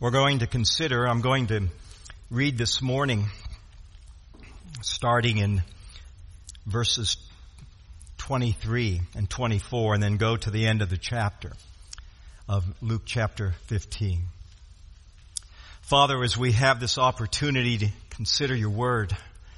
I'm going to read this morning, starting in verses 23 and 24, and then go to the end of the chapter of Luke chapter 15. Father, as we have this opportunity to consider your word,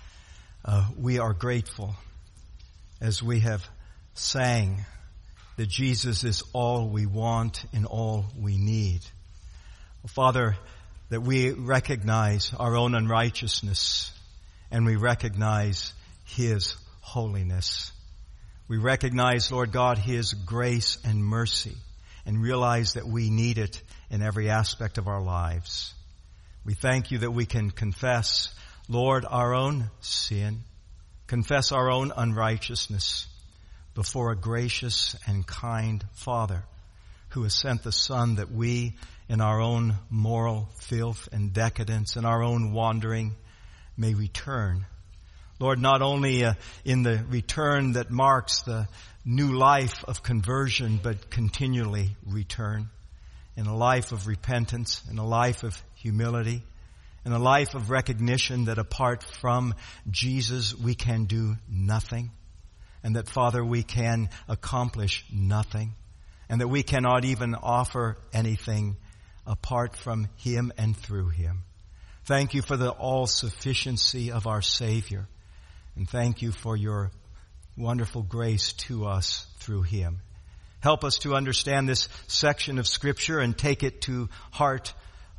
we are grateful as we have sang that Jesus is all we want and all we need. Father, that we recognize our own unrighteousness and we recognize His holiness. We recognize, Lord God, His grace and mercy and realize that we need it in every aspect of our lives. We thank you that we can confess, Lord, our own sin, confess our own unrighteousness before a gracious and kind Father who has sent the Son that we, in our own moral filth and decadence, in our own wandering, may return. Lord, not only in the return that marks the new life of conversion, but continually return in a life of repentance, in a life of humility, in a life of recognition that apart from Jesus we can do nothing, and that, Father, we can accomplish nothing, and that we cannot even offer anything apart from Him and through Him. Thank you for the all-sufficiency of our Savior. And thank you for your wonderful grace to us through Him. Help us to understand this section of Scripture and take it to heart,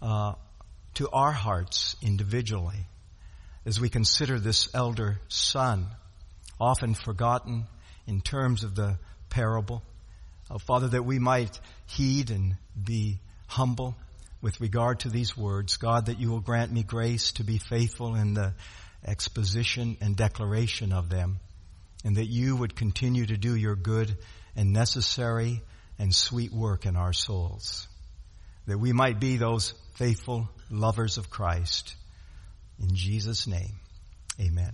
to our hearts individually as we consider this elder son, often forgotten in terms of the parable. Father, that we might heed and be humble with regard to these words. God, that you will grant me grace to be faithful in the exposition and declaration of them, and that you would continue to do your good and necessary and sweet work in our souls, that we might be those faithful lovers of Christ. In Jesus' name, amen.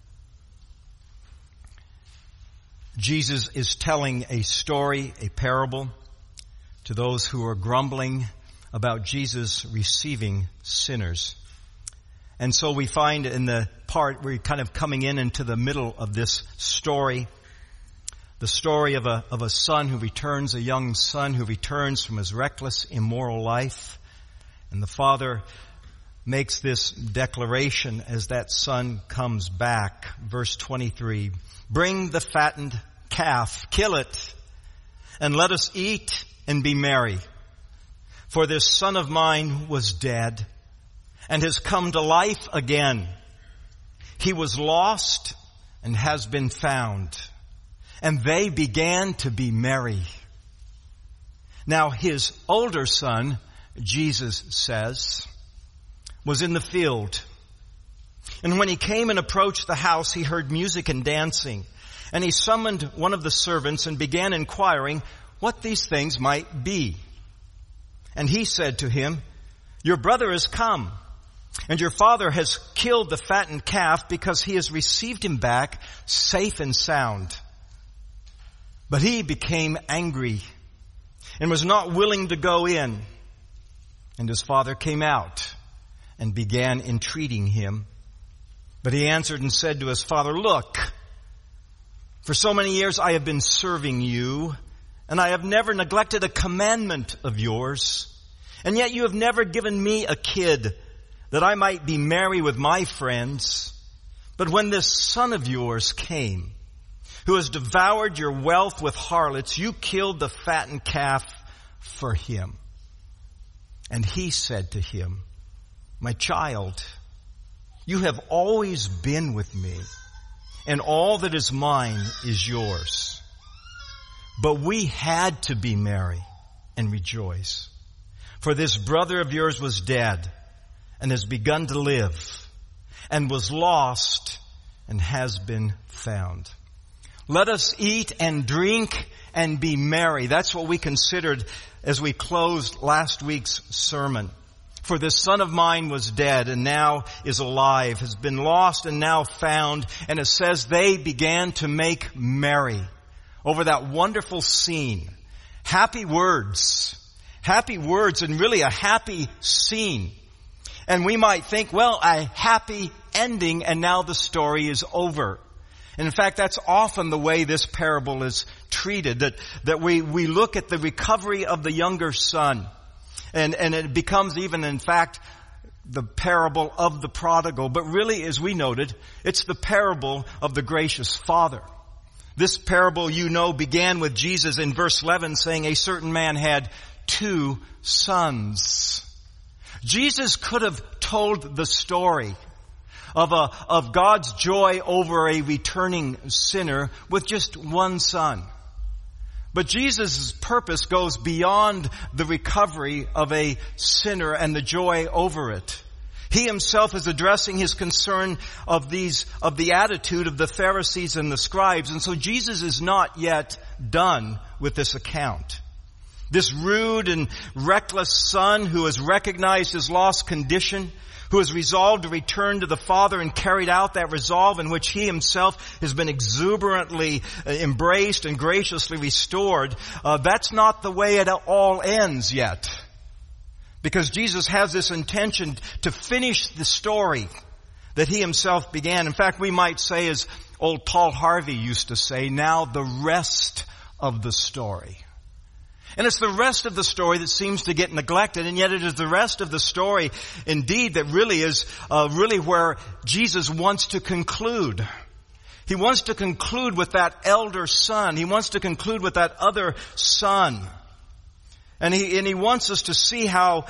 Jesus is telling a story, a parable, to those who are grumbling about Jesus receiving sinners. And so we find in the part we're kind of coming into the middle of this story, the story of a son who returns, a young son who returns from his reckless, immoral life. And the father makes this declaration as that son comes back. Verse 23, "Bring the fattened calf, kill it, and let us eat and be merry. For this son of mine was dead and has come to life again. He was lost and has been found." And they began to be merry. Now his older son, Jesus says, was in the field. And when he came and approached the house, he heard music and dancing. And he summoned one of the servants and began inquiring what these things might be. And he said to him, "Your brother has come, and your father has killed the fattened calf because he has received him back safe and sound." But he became angry and was not willing to go in. And his father came out and began entreating him. But he answered and said to his father, "Look, for so many years I have been serving you, and I have never neglected a commandment of yours. And yet you have never given me a kid that I might be merry with my friends. But when this son of yours came, who has devoured your wealth with harlots, you killed the fattened calf for him." And he said to him, "My child, you have always been with me, and all that is mine is yours. But we had to be merry and rejoice. For this brother of yours was dead and has begun to live, and was lost and has been found. Let us eat and drink and be merry." That's what we considered as we closed last week's sermon. For this son of mine was dead and now is alive, has been lost and now found. And it says they began to make merry over that wonderful scene. Happy words, Happy words and really a happy scene. And we might think, well, a happy ending and now the story is over. And in fact, that's often the way this parable is treated, that we look at the recovery of the younger son. And it becomes even, in fact, the parable of the prodigal. But really, as we noted, it's the parable of the gracious father. This parable, began with Jesus in verse 11 saying a certain man had 2 sons. Jesus could have told the story of God's joy over a returning sinner with just 1 son. But Jesus' purpose goes beyond the recovery of a sinner and the joy over it. He himself is addressing his concern of the attitude of the Pharisees and the scribes. And so Jesus is not yet done with this account. This rude and reckless son who has recognized his lost condition, who has resolved to return to the Father and carried out that resolve in which he himself has been exuberantly embraced and graciously restored, that's not the way it all ends yet. Because Jesus has this intention to finish the story that he himself began. In fact, we might say, as old Paul Harvey used to say, now the rest of the story. And it's the rest of the story that seems to get neglected, and yet it is the rest of the story, indeed, that really is really where Jesus wants to conclude. He wants to conclude with that elder son. He wants to conclude with that other son. And he wants us to see how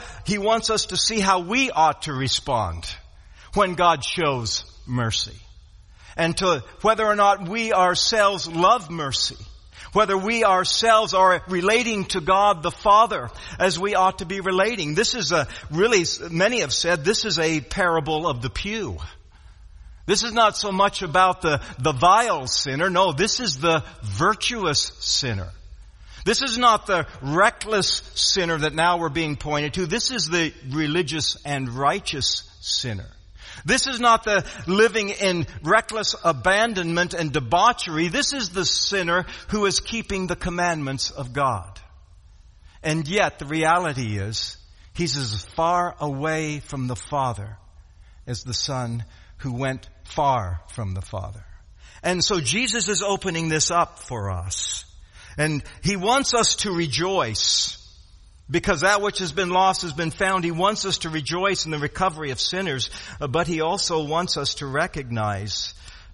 we ought to respond when God shows mercy. And to whether or not we ourselves love mercy. Whether we ourselves are relating to God the Father as we ought to be relating. This is many have said, this is a parable of the pew. This is not so much about the vile sinner. No, this is the virtuous sinner. This is not the reckless sinner that now we're being pointed to. This is the religious and righteous sinner. This is not the living in reckless abandonment and debauchery. This is the sinner who is keeping the commandments of God. And yet the reality is he's as far away from the Father as the son who went far from the Father. And so Jesus is opening this up for us. And he wants us to rejoice. Because that which has been lost has been found. He wants us to rejoice in the recovery of sinners, but he also wants us to recognize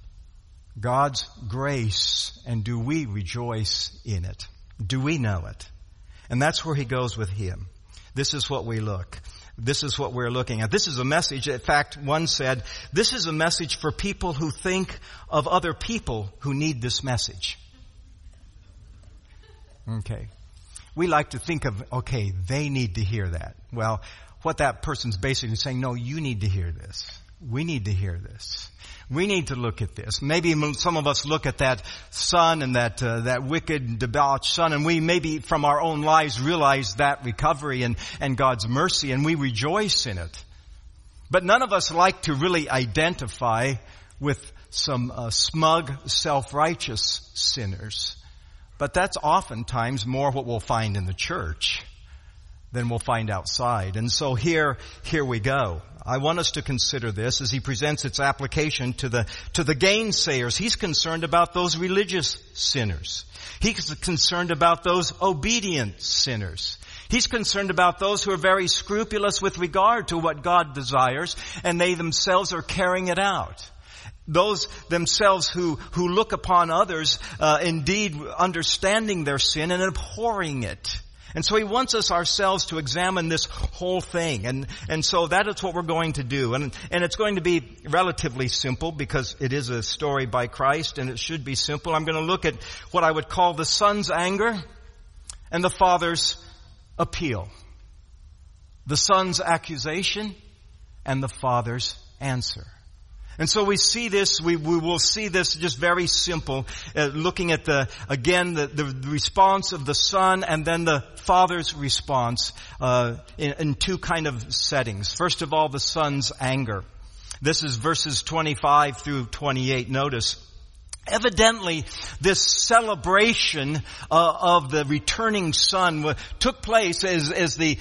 God's grace. And do we rejoice in it? Do we know it? And that's where he goes with him. This is what we're looking at. This is a message. In fact, one said, this is a message for people who think of other people who need this message. Okay. We like to think of, okay, they need to hear that. Well, what that person's basically saying, no, you need to hear this. We need to hear this. We need to look at this. Maybe some of us look at that son and that wicked, debauched son, and we maybe from our own lives realize that recovery and God's mercy, and we rejoice in it. But none of us like to really identify with some smug, self-righteous sinners. But that's oftentimes more what we'll find in the church than we'll find outside. And so here we go. I want us to consider this as he presents its application to the gainsayers. He's concerned about those religious sinners. He's concerned about those obedient sinners. He's concerned about those who are very scrupulous with regard to what God desires, and they themselves are carrying it out. Those themselves who look upon others, indeed understanding their sin and abhorring it. And so he wants us ourselves to examine this whole thing. And so that is what we're going to do. And it's going to be relatively simple because it is a story by Christ and it should be simple. I'm going to look at what I would call the son's anger and the father's appeal. The son's accusation and the father's answer. And so we see this, we will see this just very simple, looking at the response of the son and then the father's response, in two kind of settings. First of all, the son's anger. This is verses 25 through 28. Notice, Evidently, this celebration of the returning son took place as the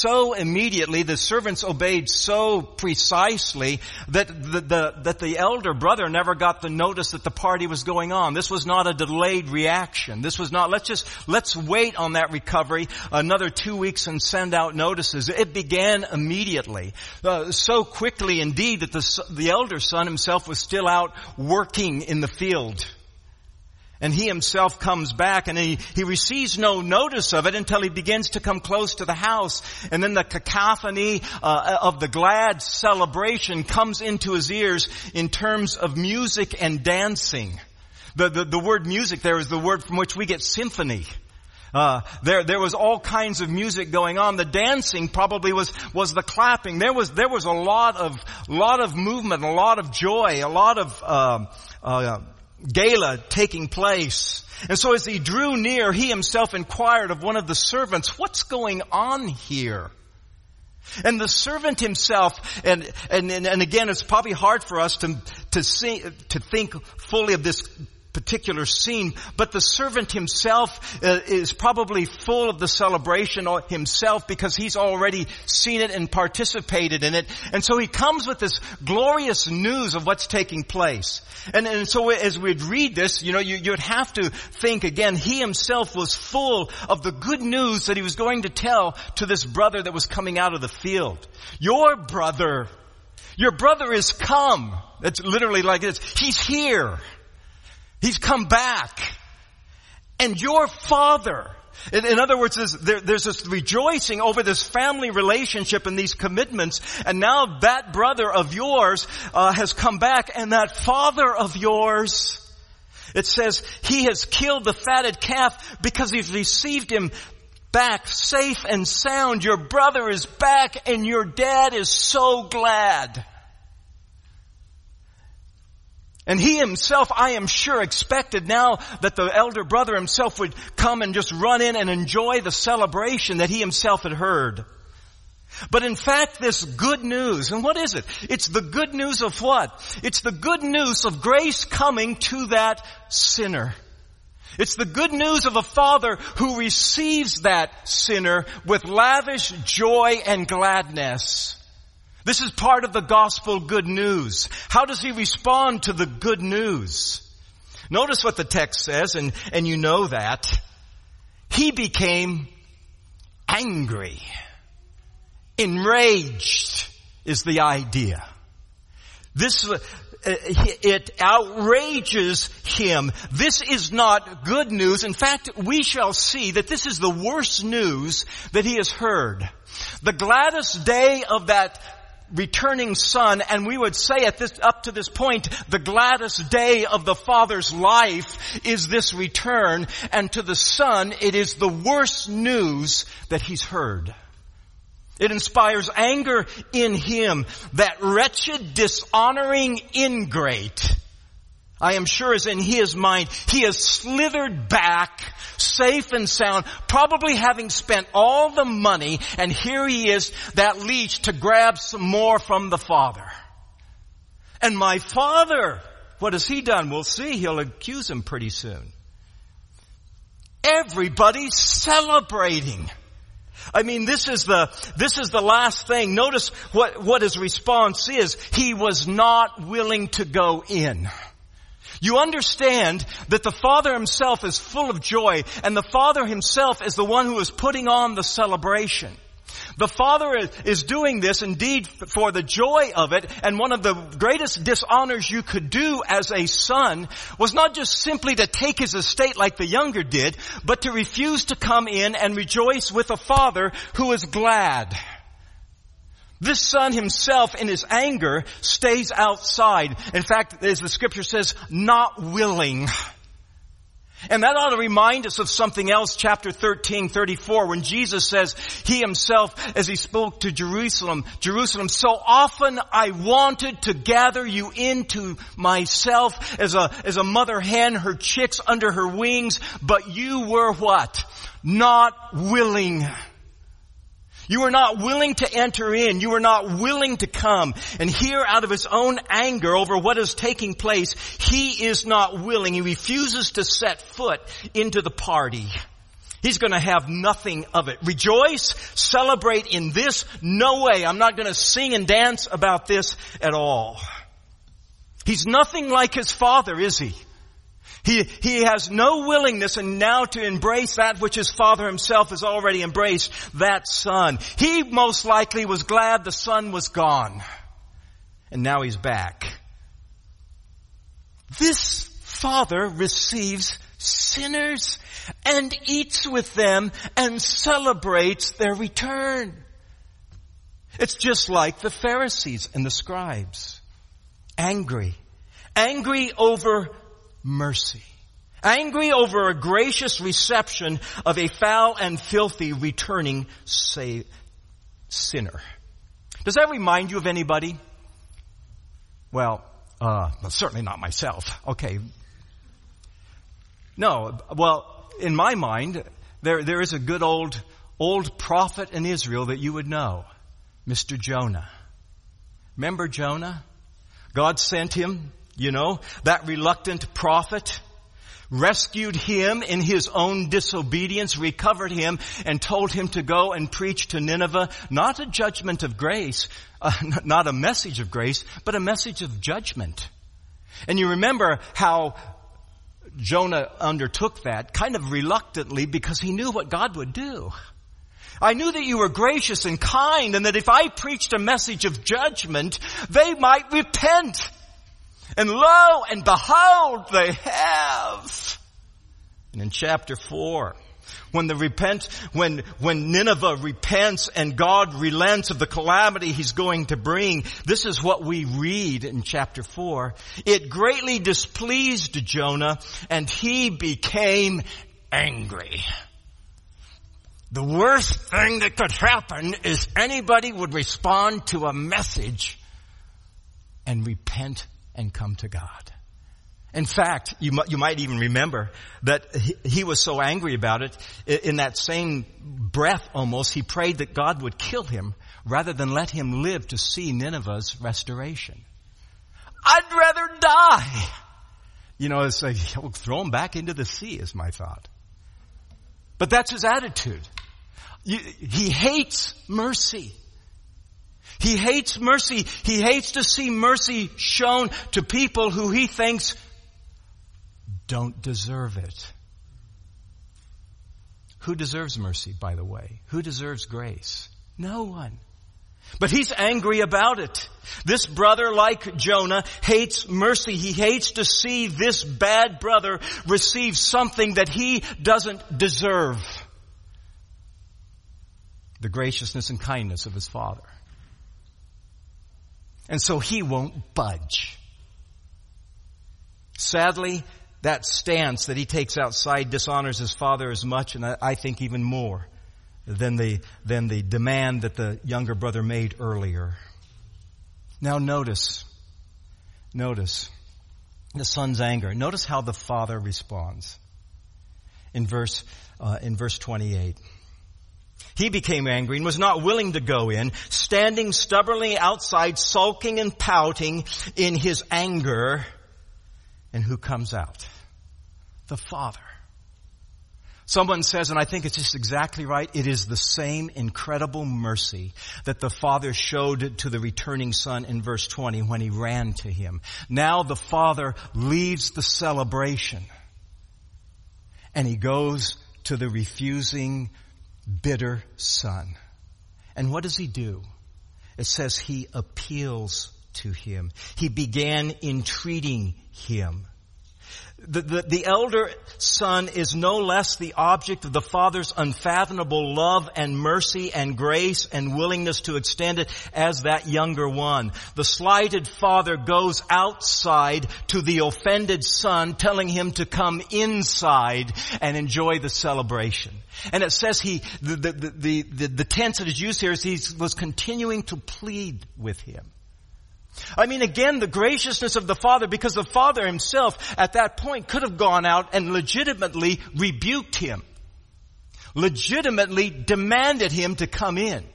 servants obeyed so precisely that the elder brother never got the notice that the party was going on. This was not a delayed reaction. This was not, let's wait on that recovery another 2 weeks and send out notices. It began immediately. So quickly indeed that the elder son himself was still out working in the field. And he himself comes back and he receives no notice of it until he begins to come close to the house. And then the cacophony of the glad celebration comes into his ears in terms of music and dancing. The word music there is the word from which we get symphony. There was all kinds of music going on. The dancing probably was the clapping. There was a lot of movement, a lot of joy, a lot of gala taking place. And so as he drew near, he himself inquired of one of the servants, "What's going on here?" And the servant himself, and again, it's probably hard for us to think fully of this particular scene, but the servant himself is probably full of the celebration himself because he's already seen it and participated in it. And so he comes with this glorious news of what's taking place. And so as we'd read this, you'd have to think again, he himself was full of the good news that he was going to tell to this brother that was coming out of the field. Your brother is come. It's literally like this. He's here. He's come back. And your father, in other words, there's this rejoicing over this family relationship and these commitments. And now that brother of yours has come back, and that father of yours, it says, he has killed the fatted calf because he's received him back safe and sound. Your brother is back and your dad is so glad. And he himself, I am sure, expected now that the elder brother himself would come and just run in and enjoy the celebration that he himself had heard. But in fact, this good news, and what is it? It's the good news of what? It's the good news of grace coming to that sinner. It's the good news of a father who receives that sinner with lavish joy and gladness. This is part of the gospel good news. How does he respond to the good news? Notice what the text says, and you know that. He became angry. Enraged is the idea. It outrages him. This is not good news. In fact, we shall see that this is the worst news that he has heard. The gladdest day of that returning son, and we would say up to this point, the gladdest day of the father's life is this return, and to the son, it is the worst news that he's heard. It inspires anger in him. That wretched, dishonoring ingrate, I am sure, is in his mind. He has slithered back, safe and sound, probably having spent all the money, and here he is, that leech, to grab some more from the father. And my father, what has he done? We'll see. He'll accuse him pretty soon. Everybody's celebrating. I mean, this is the last thing. Notice what his response is. He was not willing to go in. You understand that the father himself is full of joy, and the father himself is the one who is putting on the celebration. The father is doing this indeed for the joy of it, and one of the greatest dishonors you could do as a son was not just simply to take his estate like the younger did, but to refuse to come in and rejoice with a father who is glad. This son himself, in his anger, stays outside. In fact, as the scripture says, not willing. And that ought to remind us of something else, chapter 13:34, when Jesus says, he himself, as he spoke to Jerusalem, so often I wanted to gather you into myself as a mother hen, her chicks under her wings, but you were what? Not willing. You were not willing to enter in. You were not willing to come. And here, out of his own anger over what is taking place, he is not willing. He refuses to set foot into the party. He's going to have nothing of it. Rejoice, celebrate in this? No way. I'm not going to sing and dance about this at all. He's nothing like his father, is he? He has no willingness and now to embrace that which his father himself has already embraced, that son. He most likely was glad the son was gone. And now he's back. This father receives sinners and eats with them and celebrates their return. It's just like the Pharisees and the scribes. Angry over mercy. Angry over a gracious reception of a foul and filthy returning sinner. Does that remind you of anybody? Well, certainly not myself. Okay. No, well, in my mind, there is a good old prophet in Israel that you would know. Mr. Jonah. Remember Jonah? God sent him, that reluctant prophet, rescued him in his own disobedience, recovered him, and told him to go and preach to Nineveh, not a judgment of grace, not a message of grace, but a message of judgment. And you remember how Jonah undertook that kind of reluctantly because he knew what God would do. I knew that you were gracious and kind, and that if I preached a message of judgment, they might repent. And lo and behold, they have. And in chapter 4, when Nineveh repents and God relents of the calamity he's going to bring, this is what we read in chapter 4. It greatly displeased Jonah, and he became angry. The worst thing that could happen is anybody would respond to a message and repent and come to God. In fact, you might even remember that he was so angry about it, in that same breath almost, he prayed that God would kill him rather than let him live to see Nineveh's restoration. I'd rather die. It's like, throw him back into the sea is my thought. But that's his attitude. He hates mercy. He hates mercy. He hates to see mercy shown to people who he thinks don't deserve it. Who deserves mercy, by the way? Who deserves grace? No one. But he's angry about it. This brother, like Jonah, hates mercy. He hates to see this bad brother receive something that he doesn't deserve. The graciousness and kindness of his father. And so he won't budge. Sadly, that stance that he takes outside dishonors his father as much, and I think even more, than the demand that the younger brother made earlier. Now notice the son's anger. Notice how the father responds in verse 28. He became angry and was not willing to go in, standing stubbornly outside, sulking and pouting in his anger. And who comes out? The father. Someone says, and I think it's just exactly right, it is the same incredible mercy that the father showed to the returning son in verse 20 when he ran to him. Now the father leaves the celebration and he goes to the refusing, bitter son. And what does he do? It says he appeals to him. He began entreating him. The elder son is no less the object of the father's unfathomable love and mercy and grace and willingness to extend it as that younger one. The slighted father goes outside to the offended son, telling him to come inside and enjoy the celebration. And it says the tense that is used here is he was continuing to plead with him. I mean, again, the graciousness of the father, because the father himself at that point could have gone out and legitimately rebuked him, legitimately demanded him to come in.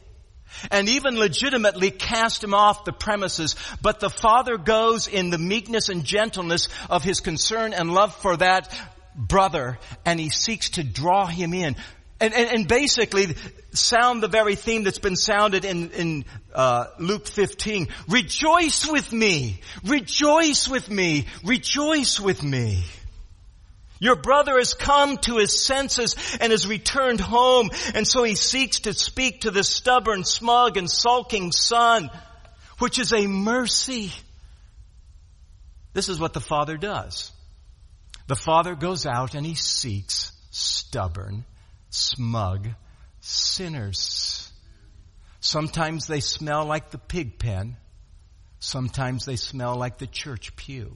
and even legitimately cast him off the premises. But the father goes in the meekness and gentleness of his concern and love for that brother, and he seeks to draw him in. And basically sound the very theme that's been sounded in Luke 15. Rejoice with me! Rejoice with me! Rejoice with me! Your brother has come to his senses and has returned home, and so he seeks to speak to this stubborn, smug, and sulking son, which is a mercy. This is what the father does. The father goes out and he seeks stubborn, smug sinners. Sometimes they smell like the pig pen. Sometimes they smell like the church pew.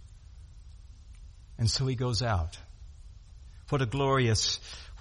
And so he goes out. What a glorious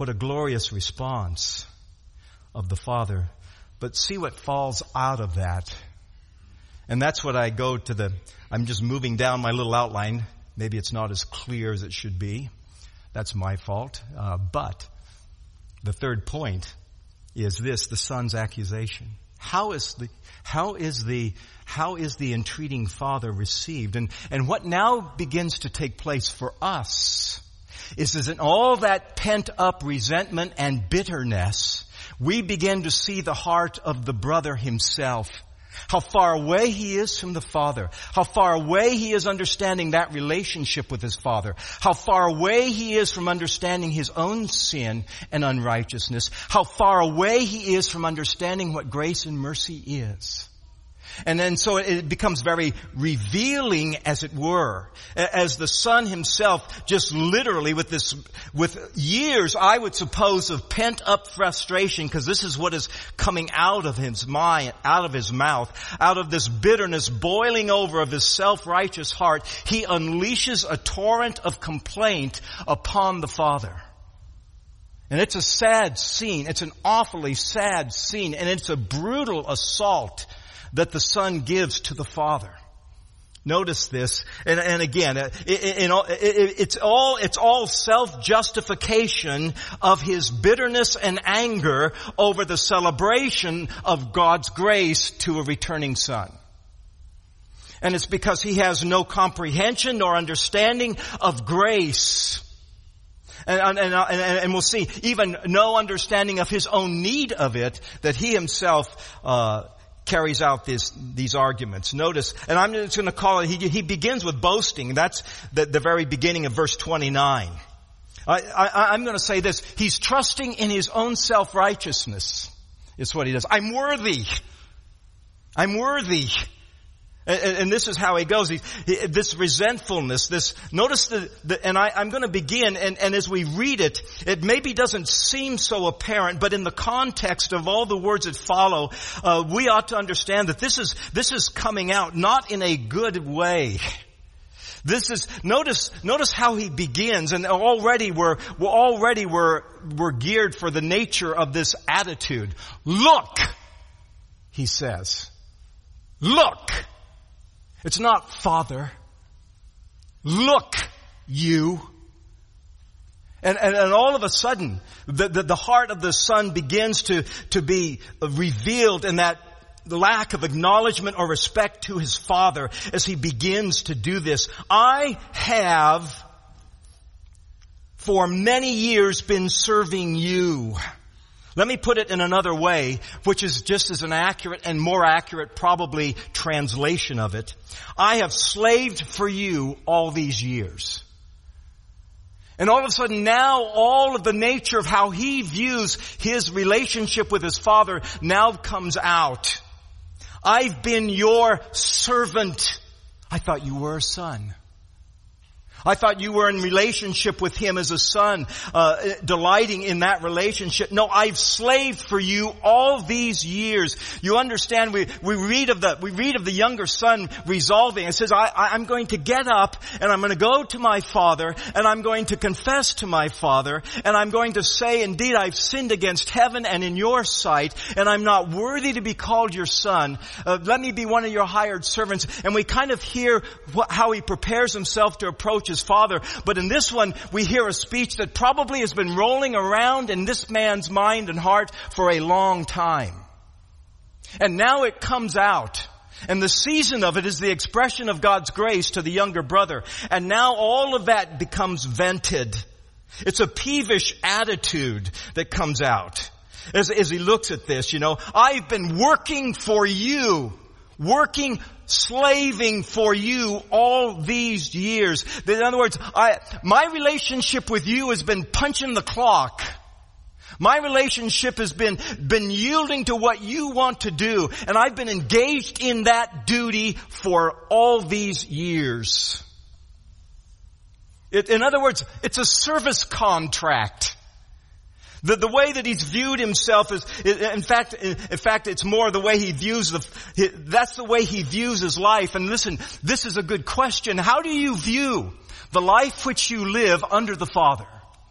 response of the Father. But see what falls out of that. And that's what I go to I'm just moving down my little outline. Maybe it's not as clear as it should be. That's my fault. But the third point is this, the son's accusation. How is the entreating father received? And what now begins to take place for us is in all that pent up resentment and bitterness, we begin to see the heart of the brother himself. How far away he is from the Father. How far away he is understanding that relationship with his Father. How far away he is from understanding his own sin and unrighteousness. How far away he is from understanding what grace and mercy is. And then so it becomes very revealing, as it were, as the son himself just literally with years, I would suppose, of pent up frustration, because this is what is coming out of his mind, out of his mouth, out of this bitterness boiling over of his self-righteous heart, he unleashes a torrent of complaint upon the father. And it's a sad scene. It's an awfully sad scene, and it's a brutal assault that the son gives to the father. Notice this, and again, it's all self-justification of his bitterness and anger over the celebration of God's grace to a returning son. And it's because he has no comprehension nor understanding of grace. And we'll see, even no understanding of his own need of it, that he himself carries out these arguments. Notice, and I'm just going to call it, he begins with boasting. That's the very beginning of verse 29. I'm going to say this. He's trusting in his own self-righteousness. Is what he does. I'm worthy. And this is how he goes. This resentfulness, notice and I'm going to begin, and as we read it, it maybe doesn't seem so apparent, but in the context of all the words that follow, we ought to understand that this is coming out not in a good way. Notice how he begins, and already we're geared for the nature of this attitude. Look, he says. Look. It's not Father. Look, you. And all of a sudden, the heart of the son begins to be revealed in that lack of acknowledgement or respect to his father as he begins to do this. I have for many years been serving you. Let me put it in another way, which is just as an accurate and more accurate probably translation of it. I have slaved for you all these years. And all of a sudden now all of the nature of how he views his relationship with his father now comes out. I've been your servant. I thought you were a son. I thought you were in relationship with him as a son, delighting in that relationship. No, I've slaved for you all these years. You understand, we read of the younger son resolving. It says, I'm going to get up and I'm going to go to my father and I'm going to confess to my father and I'm going to say, indeed, I've sinned against heaven and in your sight and I'm not worthy to be called your son. Let me be one of your hired servants. And we kind of hear how he prepares himself to approach his father. But in this one, we hear a speech that probably has been rolling around in this man's mind and heart for a long time. And now it comes out. And the season of it is the expression of God's grace to the younger brother. And now all of that becomes vented. It's a peevish attitude that comes out as he looks at this, I've been working for you, slaving for you all these years. In other words, my relationship with you has been punching the clock. My relationship has been yielding to what you want to do, and I've been engaged in that duty for all these years. In other words, it's a service contract. The way that he's viewed himself is, in fact, it's more the way he views that's the way he views his life. And listen, this is a good question. How do you view the life which you live under the Father?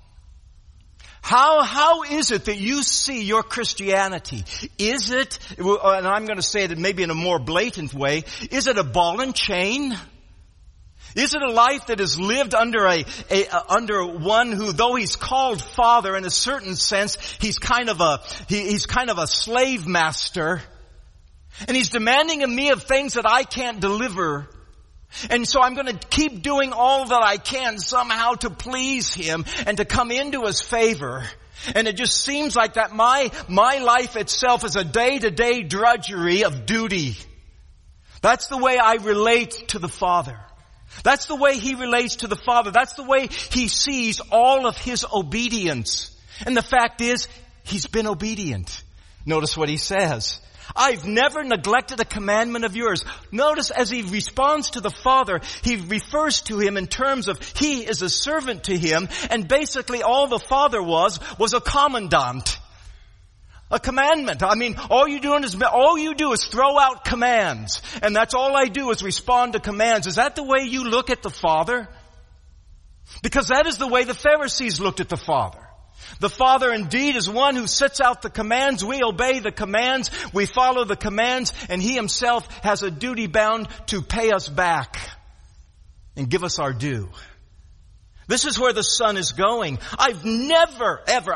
How is it that you see your Christianity? Is it, and I'm going to say it maybe in a more blatant way, is it a ball and chain? Is it a life that is lived under under one who, though he's called Father in a certain sense, he's kind of a slave master, and he's demanding of me of things that I can't deliver, and so I'm going to keep doing all that I can somehow to please him and to come into his favor. And it just seems like that my life itself is a day-to-day drudgery of duty. That's the way I relate to the Father. That's the way he relates to the Father. That's the way he sees all of his obedience. And the fact is, he's been obedient. Notice what he says. I've never neglected a commandment of yours. Notice as he responds to the Father, he refers to him in terms of he is a servant to him. And basically all the Father was a commandant. A commandment. I mean, all you do is throw out commands. And that's all I do is respond to commands. Is that the way you look at the Father? Because that is the way the Pharisees looked at the Father. The Father indeed is one who sets out the commands. We obey the commands. We follow the commands. And he himself has a duty bound to pay us back and give us our due. This is where the Son is going. I've never, ever,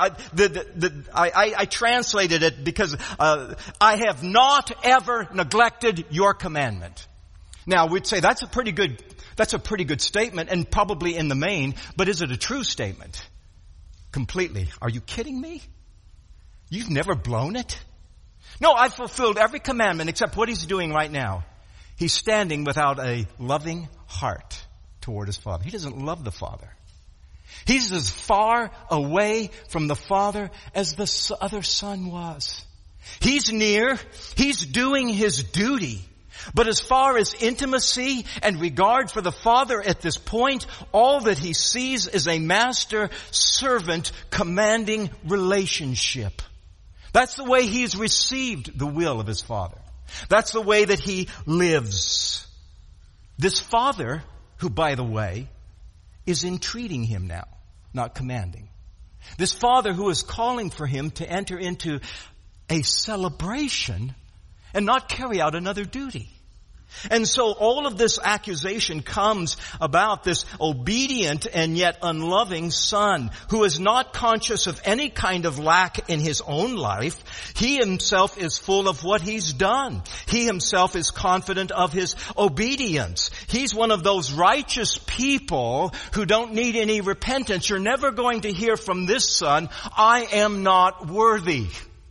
I translated it because I have not ever neglected your commandment. Now, we'd say that's a pretty good statement, and probably in the main, but is it a true statement? Completely. Are you kidding me? You've never blown it? No, I've fulfilled every commandment except what he's doing right now. He's standing without a loving heart toward his Father. He doesn't love the Father. He's as far away from the Father as the other son was. He's near. He's doing his duty. But as far as intimacy and regard for the Father at this point, all that he sees is a master-servant commanding relationship. That's the way he's received the will of his Father. That's the way that he lives. This Father, who, by the way, is entreating him now, not commanding. This Father who is calling for him to enter into a celebration and not carry out another duty. And so all of this accusation comes about this obedient and yet unloving son who is not conscious of any kind of lack in his own life. He himself is full of what he's done. He himself is confident of his obedience. He's one of those righteous people who don't need any repentance. You're never going to hear from this son, I am not worthy.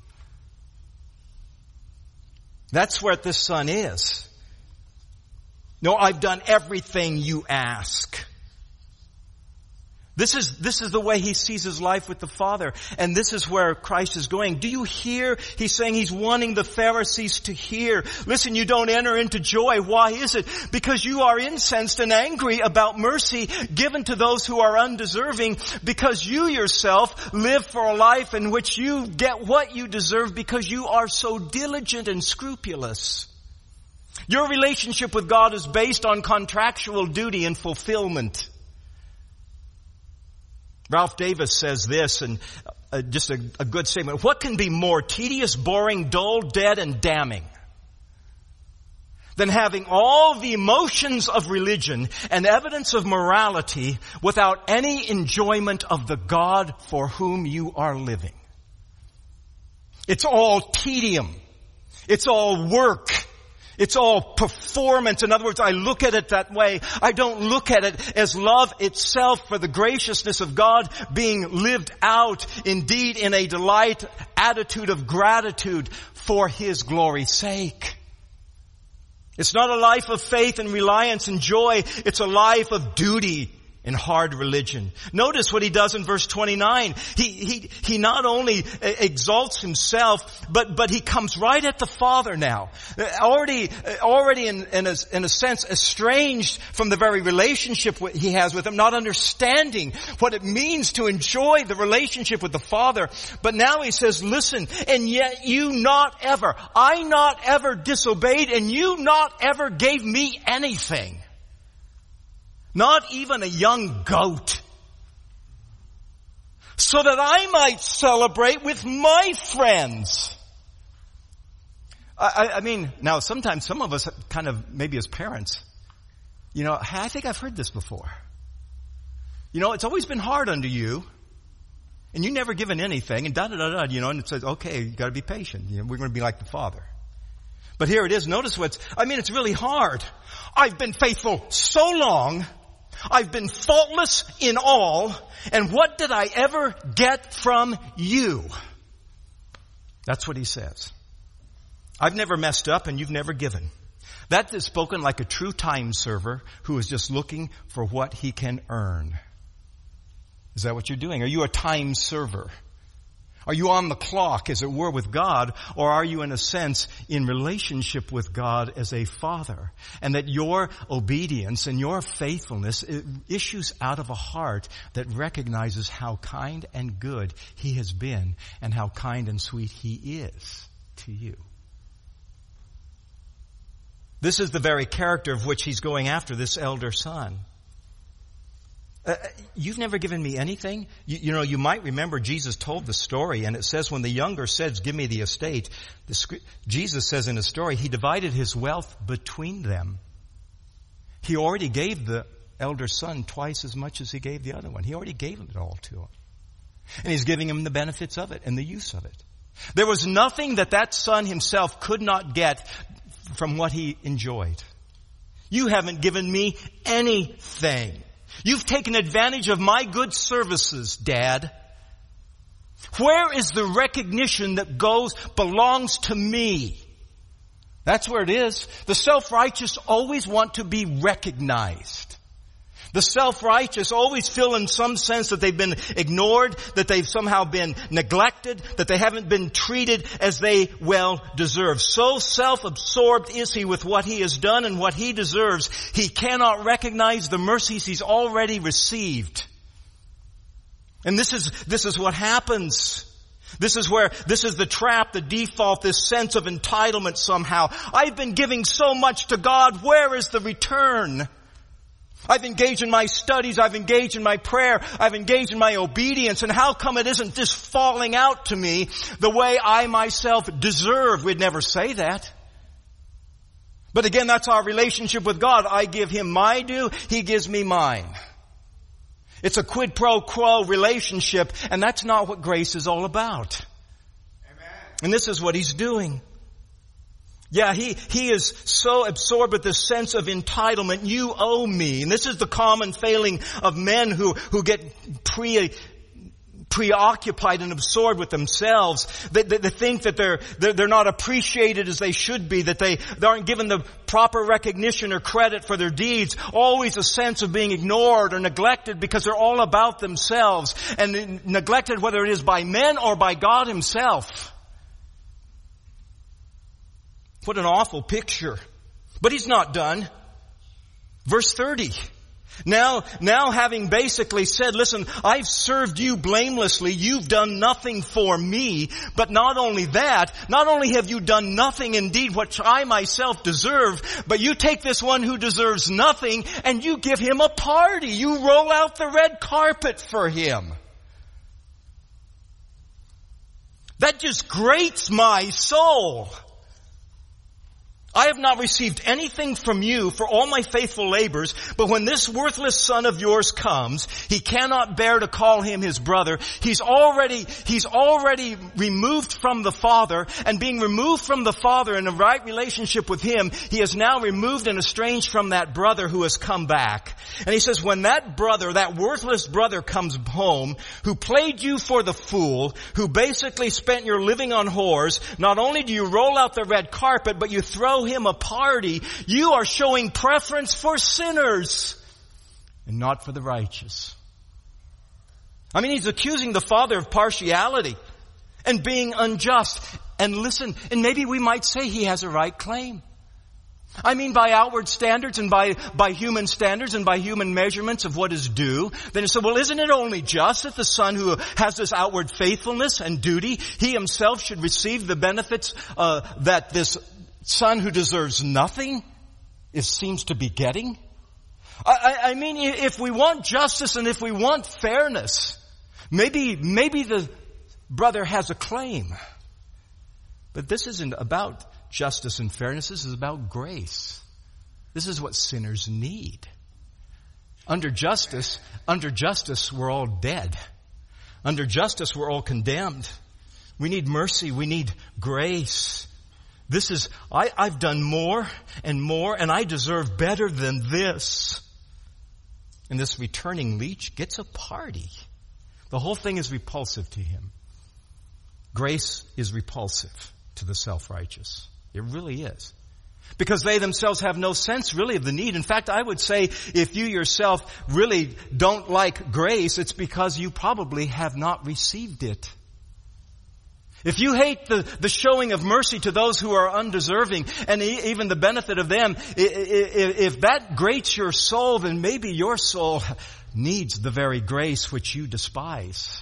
That's where this son is. No, I've done everything you ask. This is the way he sees his life with the Father. And this is where Christ is going. Do you hear? He's saying he's wanting the Pharisees to hear. Listen, you don't enter into joy. Why is it? Because you are incensed and angry about mercy given to those who are undeserving, because you yourself live for a life in which you get what you deserve because you are so diligent and scrupulous. Your relationship with God is based on contractual duty and fulfillment. Ralph Davis says this, and just a good statement. What can be more tedious, boring, dull, dead, and damning than having all the emotions of religion and evidence of morality without any enjoyment of the God for whom you are living? It's all tedium. It's all work. It's all performance. In other words, I look at it that way. I don't look at it as love itself for the graciousness of God being lived out, indeed in a delight, attitude of gratitude for His glory's sake. It's not a life of faith and reliance and joy. It's a life of duty and hard religion. Notice what he does in verse 29. He not only exalts himself, but he comes right at the Father now. Already in a sense estranged from the very relationship he has with him, not understanding what it means to enjoy the relationship with the Father. But now he says, listen, and yet I not ever disobeyed, and you not ever gave me anything. Not even a young goat. So that I might celebrate with my friends. I mean, now sometimes some of us kind of, maybe as parents, I think I've heard this before. It's always been hard unto you. And you never given anything, and and it says, okay, you gotta be patient. We're gonna be like the Father. But here it is, notice it's really hard. I've been faithful so long. I've been faultless in all, and what did I ever get from you? That's what he says. I've never messed up and you've never given. That is spoken like a true time server who is just looking for what he can earn. Is that what you're doing? Are you a time server? Are you on the clock, as it were, with God? Or are you, in a sense, in relationship with God as a father? And that your obedience and your faithfulness issues out of a heart that recognizes how kind and good He has been and how kind and sweet He is to you. This is the very character of which He's going after, this elder son. You've never given me anything. You might remember Jesus told the story, and it says when the younger says, give me the estate, Jesus says in the story, He divided His wealth between them. He already gave the elder son twice as much as He gave the other one. He already gave it all to him. And He's giving him the benefits of it and the use of it. There was nothing that son himself could not get from what he enjoyed. You haven't given me anything. You've taken advantage of my good services, Dad. Where is the recognition that belongs to me? That's where it is. The self-righteous always want to be recognized. The self-righteous always feel in some sense that they've been ignored, that they've somehow been neglected, that they haven't been treated as they well deserve. So self-absorbed is he with what he has done and what he deserves, he cannot recognize the mercies he's already received. And this is what happens. This is the trap, the default, this sense of entitlement somehow. I've been giving so much to God, where is the return? I've engaged in my studies, I've engaged in my prayer, I've engaged in my obedience, and how come it isn't just falling out to me the way I myself deserve? We'd never say that. But again, that's our relationship with God. I give Him my due, He gives me mine. It's a quid pro quo relationship, and that's not what grace is all about. Amen. And this is what He's doing. Yeah, he is so absorbed with this sense of entitlement. You owe me. And this is the common failing of men who get preoccupied and absorbed with themselves. They think that they're not appreciated as they should be, that they aren't given the proper recognition or credit for their deeds. Always a sense of being ignored or neglected because they're all about themselves, and neglected whether it is by men or by God Himself. What an awful picture. But He's not done. Verse 30. Now having basically said, listen, I've served you blamelessly. You've done nothing for me. But not only that, not only have you done nothing indeed which I myself deserve, but you take this one who deserves nothing and you give him a party. You roll out the red carpet for him. That just grates my soul. I have not received anything from you for all my faithful labors, but when this worthless son of yours comes, he cannot bear to call him his brother. He's already removed from the Father, and being removed from the Father in a right relationship with him, he is now removed and estranged from that brother who has come back. And he says, when that brother, that worthless brother comes home, who played you for the fool, who basically spent your living on whores, not only do you roll out the red carpet, but you throw him a party, you are showing preference for sinners and not for the righteous. I mean, he's accusing the Father of partiality and being unjust. And listen, and maybe we might say he has a right claim. I mean, by outward standards and by human standards and by human measurements of what is due, then he said, well, isn't it only just that the son who has this outward faithfulness and duty, he himself should receive the benefits that this son who deserves nothing seems to be getting? I mean, if we want justice and if we want fairness, maybe the brother has a claim. But this isn't about justice and fairness. This is about grace. This is what sinners need. Under justice, we're all dead. Under justice, we're all condemned. We need mercy. We need grace. This is, I've done more, and I deserve better than this. And this returning leech gets a party. The whole thing is repulsive to him. Grace is repulsive to the self-righteous. It really is. Because they themselves have no sense really of the need. In fact, I would say if you yourself really don't like grace, it's because you probably have not received it. If you hate the showing of mercy to those who are undeserving and even the benefit of them, if that grates your soul, then maybe your soul needs the very grace which you despise.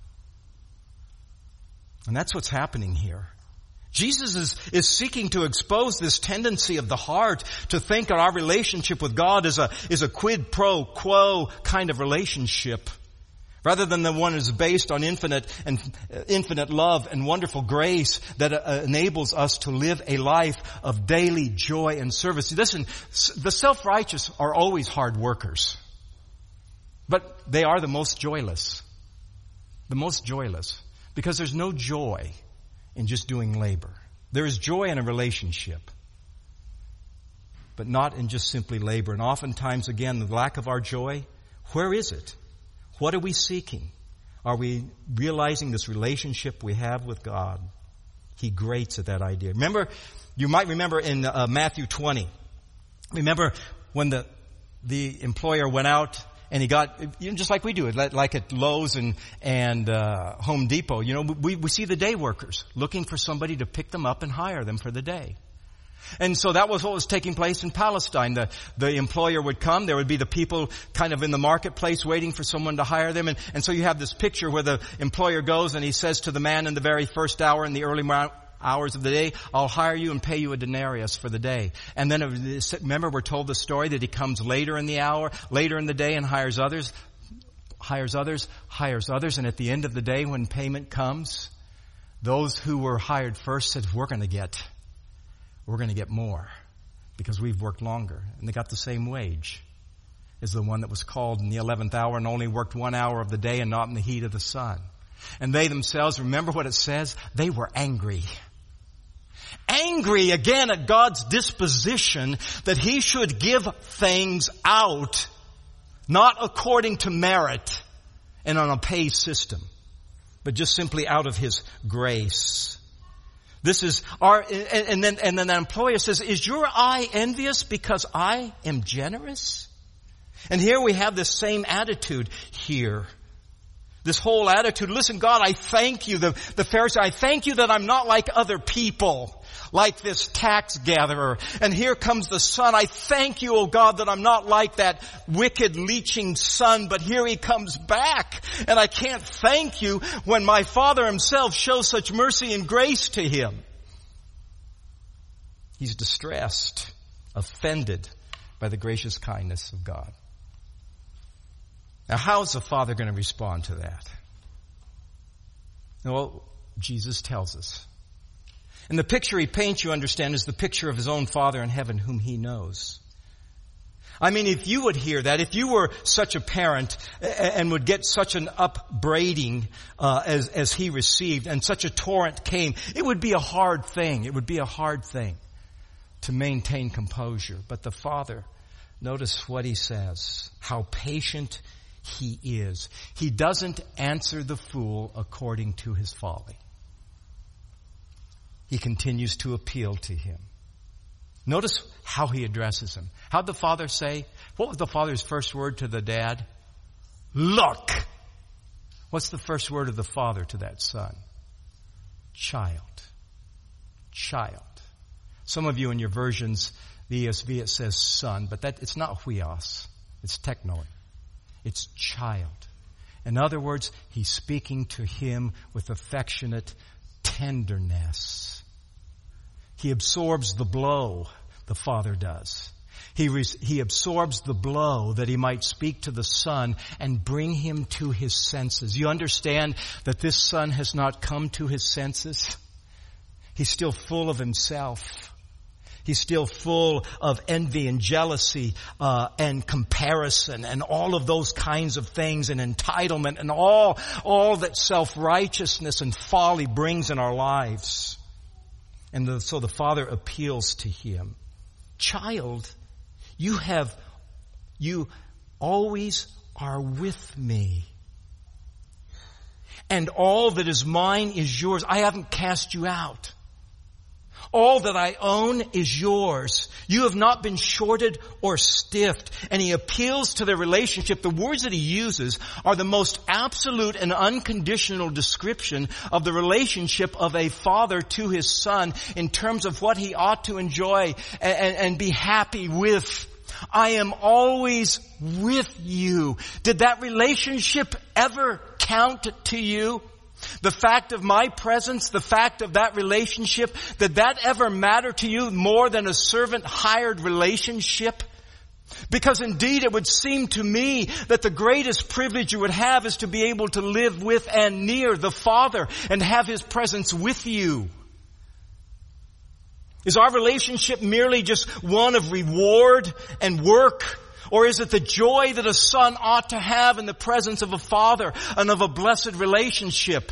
And that's what's happening here. Jesus is seeking to expose this tendency of the heart to think that our relationship with God is a quid pro quo kind of relationship, rather than the one that is based on infinite love and wonderful grace that enables us to live a life of daily joy and service. Listen, the self-righteous are always hard workers, but they are the most joyless. The most joyless, because there's no joy in just doing labor. There is joy in a relationship, but not in just simply labor. And oftentimes, again, the lack of our joy, where is it? What are we seeking? Are we realizing this relationship we have with God? He grates at that idea. You might remember in Matthew 20. Remember when the employer went out and he got, just like we do, like at Lowe's and Home Depot, we see the day workers looking for somebody to pick them up and hire them for the day. And so that was what was taking place in Palestine. The employer would come. There would be the people kind of in the marketplace waiting for someone to hire them. And so you have this picture where the employer goes and he says to the man in the very first hour, in the early hours of the day, I'll hire you and pay you a denarius for the day. And then remember, we're told the story that he comes later in the hour, later in the day, and hires others. And at the end of the day, when payment comes, those who were hired first said, we're going to get more because we've worked longer. And they got the same wage as the one that was called in the 11th hour and only worked 1 hour of the day and not in the heat of the sun. And they themselves, remember what it says? They were angry. Angry again at God's disposition that he should give things out, not according to merit and on a pay system, but just simply out of his grace. This is and then the employer says, is your eye envious because I am generous? And here we have this same attitude here. This whole attitude, listen, God, I thank you, the Pharisee, I thank you that I'm not like other people, like this tax gatherer. And here comes the son. I thank you, oh God, that I'm not like that wicked, leeching son, but here he comes back. And I can't thank you when my Father himself shows such mercy and grace to him. He's distressed, offended by the gracious kindness of God. Now, how is the Father going to respond to that? Well, Jesus tells us. And the picture he paints, you understand, is the picture of his own Father in heaven whom he knows. I mean, if you would hear that, if you were such a parent and would get such an upbraiding as he received, and such a torrent came, it would be a hard thing. It would be a hard thing to maintain composure. But the Father, notice what he says, how patient he is. He doesn't answer the fool according to his folly. He continues to appeal to him. Notice how he addresses him. How'd the father say? What was the father's first word to the dad? Look! What's the first word of the father to that son? Child. Child. Some of you in your versions, the ESV, it says son, but it's not huios. It's technoi. It's child. In other words, he's speaking to him with affectionate tenderness. He absorbs the blow, the father does. He absorbs the blow that he might speak to the son and bring him to his senses. You understand that this son has not come to his senses? He's still full of himself. He's still full of envy and jealousy and comparison and all of those kinds of things, and entitlement and all that self-righteousness and folly brings in our lives. And so the father appeals to him. Child, you always are with me. And all that is mine is yours. I haven't cast you out. All that I own is yours. You have not been shorted or stiffed. And he appeals to their relationship. The words that he uses are the most absolute and unconditional description of the relationship of a father to his son in terms of what he ought to enjoy and be happy with. I am always with you. Did that relationship ever count to you? The fact of my presence, the fact of that relationship, did that ever matter to you more than a servant-hired relationship? Because indeed it would seem to me that the greatest privilege you would have is to be able to live with and near the Father and have His presence with you. Is our relationship merely just one of reward and work? Or is it the joy that a son ought to have in the presence of a father and of a blessed relationship?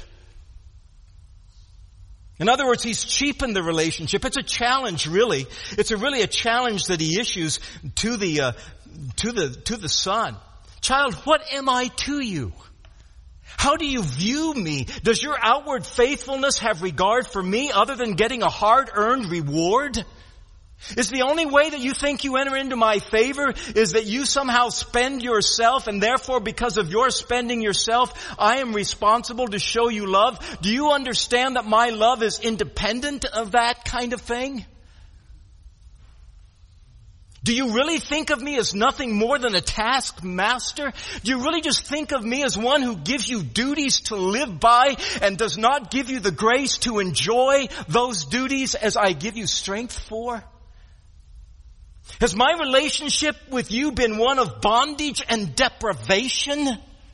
In other words, he's cheapened the relationship. It's a challenge, really. It's really a challenge that he issues to the son. Child, what am I to you? How do you view me? Does your outward faithfulness have regard for me other than getting a hard-earned reward? Is the only way that you think you enter into my favor is that you somehow spend yourself, and therefore because of your spending yourself, I am responsible to show you love? Do you understand that my love is independent of that kind of thing? Do you really think of me as nothing more than a taskmaster? Do you really just think of me as one who gives you duties to live by and does not give you the grace to enjoy those duties as I give you strength for? Has my relationship with you been one of bondage and deprivation?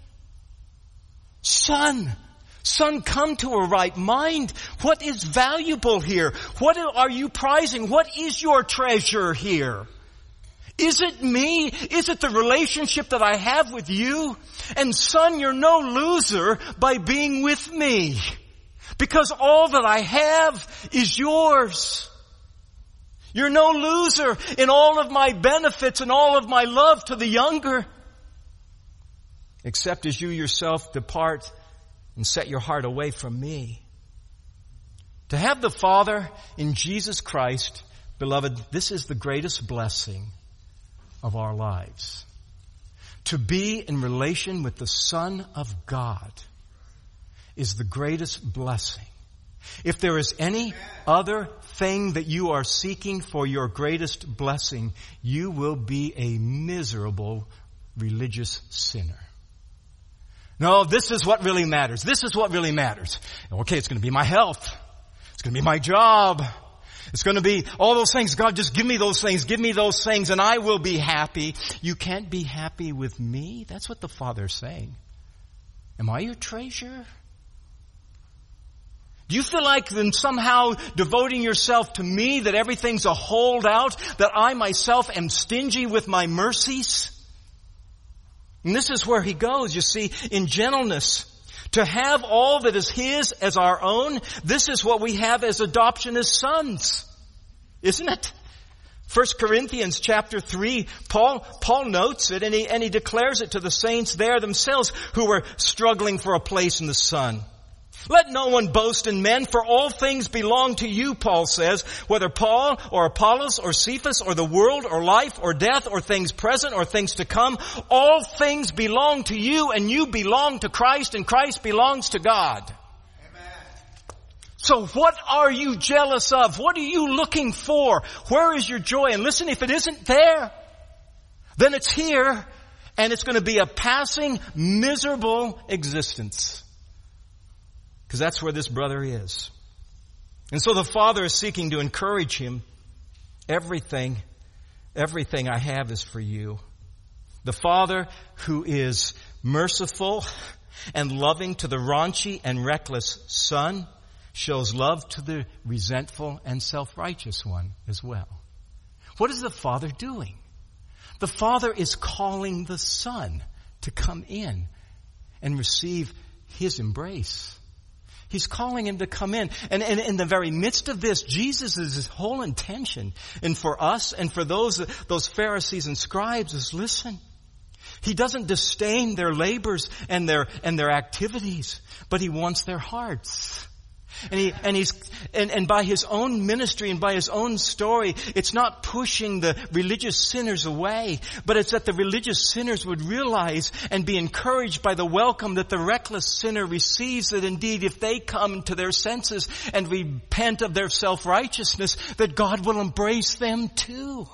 Son, come to a right mind. What is valuable here? What are you prizing? What is your treasure here? Is it me? Is it the relationship that I have with you? And son, you're no loser by being with me, because all that I have is yours. You're no loser in all of my benefits and all of my love to the younger, except as you yourself depart and set your heart away from me. To have the Father in Jesus Christ, beloved, this is the greatest blessing of our lives. To be in relation with the Son of God is the greatest blessing. If there is any other thing that you are seeking for your greatest blessing, you will be a miserable religious sinner. No, this is what really matters. This is what really matters. Okay, it's going to be my health. It's going to be my job. It's going to be all those things. God, just give me those things. Give me those things and I will be happy. You can't be happy with me? That's what the Father's saying. Am I your treasure? Do you feel like then somehow devoting yourself to me, that everything's a holdout, that I myself am stingy with my mercies? And this is where he goes, you see, in gentleness. To have all that is his as our own, this is what we have as adoption as sons. Isn't it? 1 Corinthians chapter 3, Paul notes it and he declares it to the saints there themselves who were struggling for a place in the Son. Let no one boast in men, for all things belong to you, Paul says, whether Paul or Apollos or Cephas or the world or life or death or things present or things to come, all things belong to you and you belong to Christ and Christ belongs to God. Amen. So what are you jealous of? What are you looking for? Where is your joy? And listen, if it isn't there, then it's here and it's going to be a passing, miserable existence. Because that's where this brother is. And so the Father is seeking to encourage him. Everything I have is for you. The Father who is merciful and loving to the raunchy and reckless son shows love to the resentful and self-righteous one as well. What is the Father doing? The Father is calling the Son to come in and receive his embrace. He's calling him to come in. And in the very midst of this, Jesus' whole intention, and for us and for those Pharisees and scribes, is listen. He doesn't disdain their labors and their activities, but he wants their hearts. And by his own ministry and by his own story, it's not pushing the religious sinners away, but it's that the religious sinners would realize and be encouraged by the welcome that the reckless sinner receives, that indeed if they come to their senses and repent of their self-righteousness, that God will embrace them too.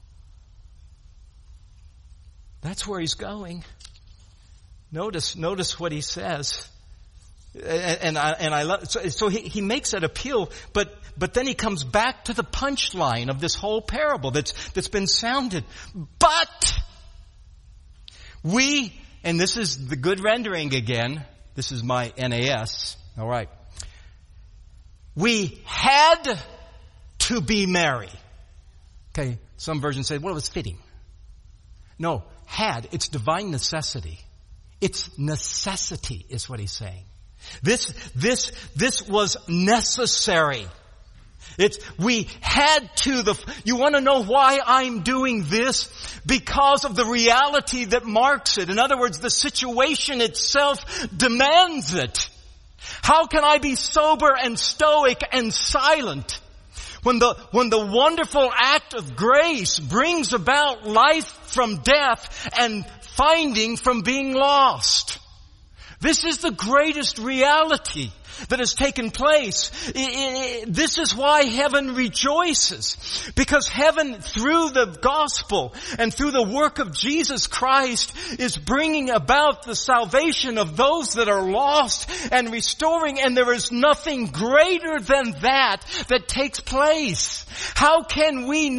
That's where he's going. Notice what he says. And I love, so he makes that appeal, but then he comes back to the punchline of this whole parable that's been sounded. But we, and this is the good rendering again, this is my NAS, alright. We had to be merry. Okay, some versions say, well, it was fitting. No, had, it's divine necessity. It's necessity is what he's saying. This was necessary. We had to. You want to know why I'm doing this? Because of the reality that marks it. In other words, the situation itself demands it. How can I be sober and stoic and silent when the wonderful act of grace brings about life from death and finding from being lost? This is the greatest reality that has taken place. This is why heaven rejoices. Because heaven, through the gospel and through the work of Jesus Christ, is bringing about the salvation of those that are lost and restoring. And there is nothing greater than that takes place. How can we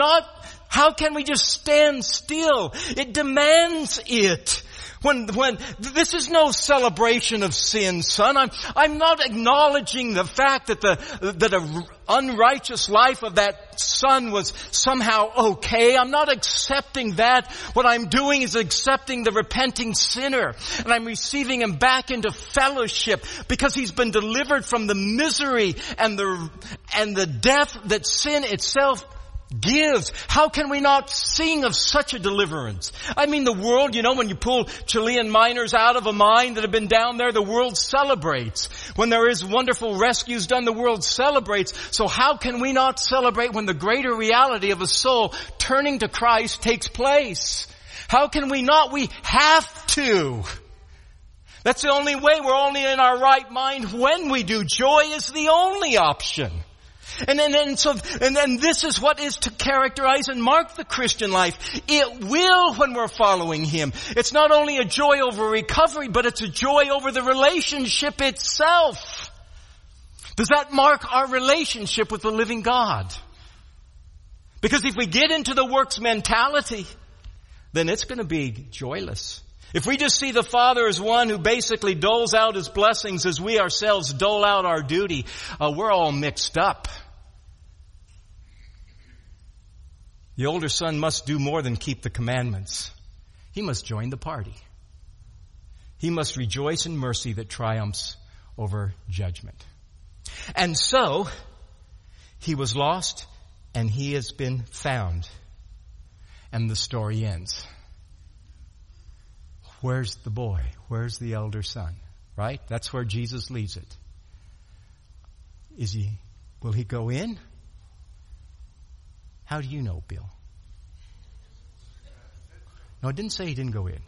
just stand still? It demands it. When this is no celebration of sin, son. I'm not acknowledging the fact that a unrighteous life of that son was somehow okay. I'm not accepting that. What I'm doing is accepting the repenting sinner, and I'm receiving him back into fellowship because he's been delivered from the misery and the death that sin itself gives. How can we not sing of such a deliverance? I mean, the world, when you pull Chilean miners out of a mine that have been down there, the world celebrates. When there is wonderful rescues done, the world celebrates. So how can we not celebrate when the greater reality of a soul turning to Christ takes place? How can we not? We have to. That's the only way. We're only in our right mind when we do. Joy is the only option. And then this is what is to characterize and mark the Christian life. It will when we're following him. It's not only a joy over recovery, but it's a joy over the relationship itself. Does that mark our relationship with the living God? Because if we get into the works mentality, then it's going to be joyless. If we just see the Father as one who basically doles out his blessings as we ourselves dole out our duty, we're all mixed up. The older son must do more than keep the commandments. He must join the party. He must rejoice in mercy that triumphs over judgment. And so, he was lost and he has been found. And the story ends. Where's the boy? Where's the elder son? Right? That's where Jesus leaves it. Will he go in? How do you know, Bill? No, it didn't say he didn't go in.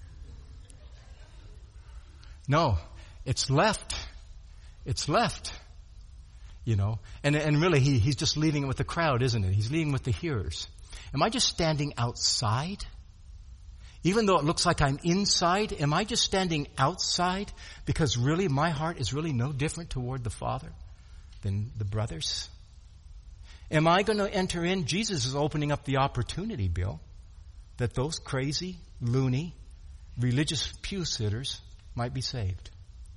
No, it's left. It's left. You know, and really he's just leaving it with the crowd, isn't it? He's leaving with the hearers. Am I just standing outside? Even though it looks like I'm inside, am I just standing outside? Because really my heart is really no different toward the Father than the brothers. Am I going to enter in? Jesus is opening up the opportunity, Bill, that those crazy, loony, religious pew sitters might be saved.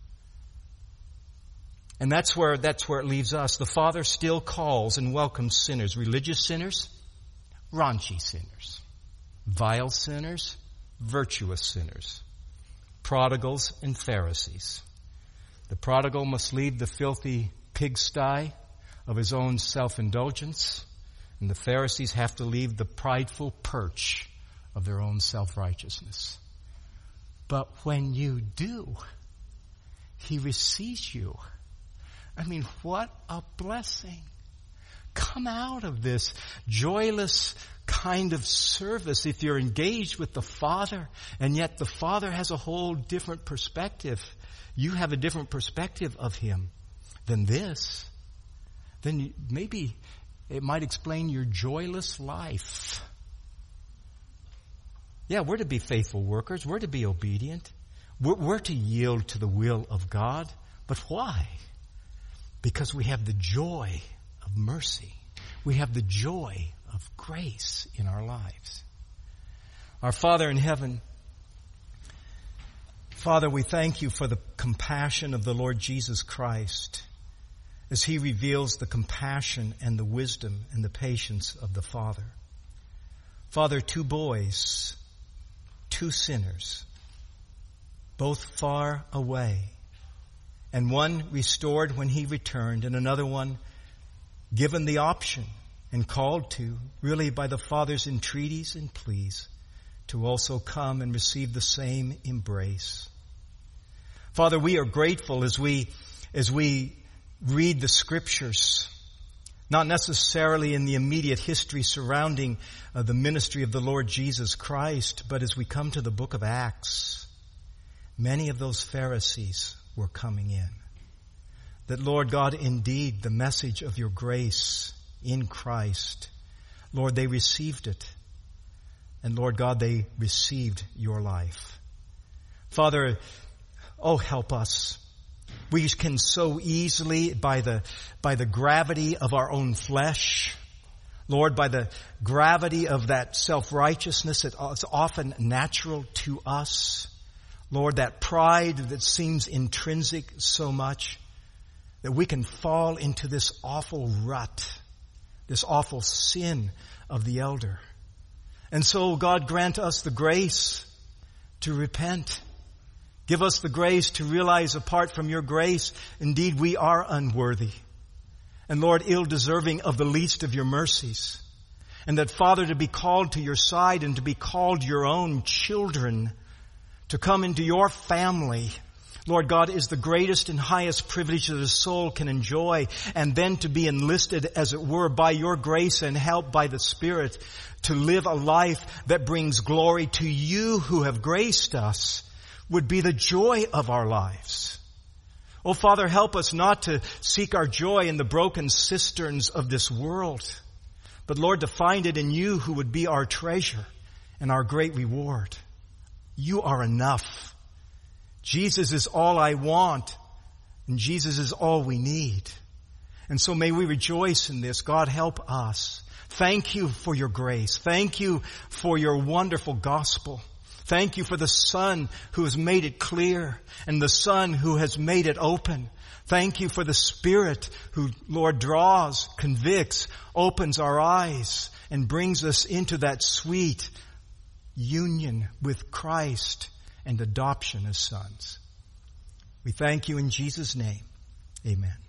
And that's where it leaves us. The Father still calls and welcomes sinners. Religious sinners, raunchy sinners. Vile sinners, virtuous sinners. Prodigals and Pharisees. The prodigal must leave the filthy pigsty of his own self-indulgence, and the Pharisees have to leave the prideful perch of their own self-righteousness. But when you do, he receives you. I mean, what a blessing. Come out of this joyless kind of service if you're engaged with the Father, and yet the Father has a whole different perspective. You have a different perspective of him than this. Then maybe it might explain your joyless life. Yeah, we're to be faithful workers. We're to be obedient. We're to yield to the will of God. But why? Because we have the joy of mercy. We have the joy of grace in our lives. Our Father in heaven, Father, we thank you for the compassion of the Lord Jesus Christ as he reveals the compassion and the wisdom and the patience of the Father. Father, two boys, two sinners, both far away, and one restored when he returned, and another one given the option and called to, really by the Father's entreaties and pleas, to also come and receive the same embrace. Father, we are grateful as we read the Scriptures, not necessarily in the immediate history surrounding the ministry of the Lord Jesus Christ, but as we come to the book of Acts, many of those Pharisees were coming in. That, Lord God, indeed, the message of your grace in Christ, Lord, they received it. And Lord God, they received your life. Father, oh, help us. We can so easily, by the gravity of our own flesh, Lord, by the gravity of that self-righteousness that is often natural to us, Lord, that pride that seems intrinsic so much, that we can fall into this awful rut, this awful sin of the elder. And so, God, grant us the grace to repent. Give us the grace to realize apart from your grace, indeed we are unworthy. And Lord, ill-deserving of the least of your mercies. And that, Father, to be called to your side and to be called your own children, to come into your family, Lord God, is the greatest and highest privilege that a soul can enjoy. And then to be enlisted, as it were, by your grace and help by the Spirit to live a life that brings glory to you who have graced us would be the joy of our lives. Oh, Father, help us not to seek our joy in the broken cisterns of this world, but, Lord, to find it in you who would be our treasure and our great reward. You are enough. Jesus is all I want, and Jesus is all we need. And so may we rejoice in this. God, help us. Thank you for your grace. Thank you for your wonderful gospel. Thank you for the Son who has made it clear and the Son who has made it open. Thank you for the Spirit who, Lord, draws, convicts, opens our eyes, and brings us into that sweet union with Christ and adoption as sons. We thank you in Jesus' name. Amen.